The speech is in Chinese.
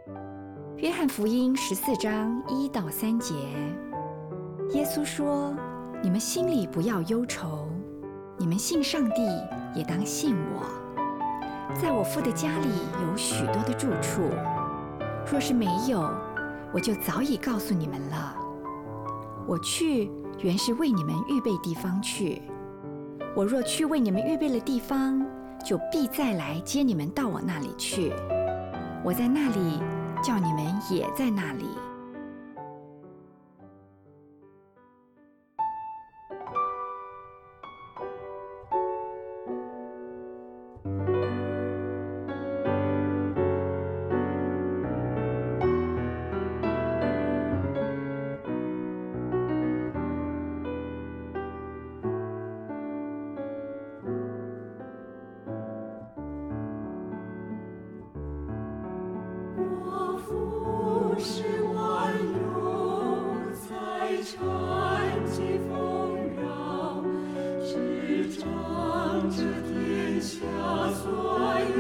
约翰福音14章1到3节，耶稣说：“你们心里不要忧愁，你们信上帝，也当信我。在我父的家里有许多的住处，若是没有，我就早已告诉你们了。我去，原是为你们预备地方去。我若去为你们预备了地方，就必再来接你们到我那里去。我在那里，叫你们也在那里。” 我父是万有财产及丰饶，是掌着天下所有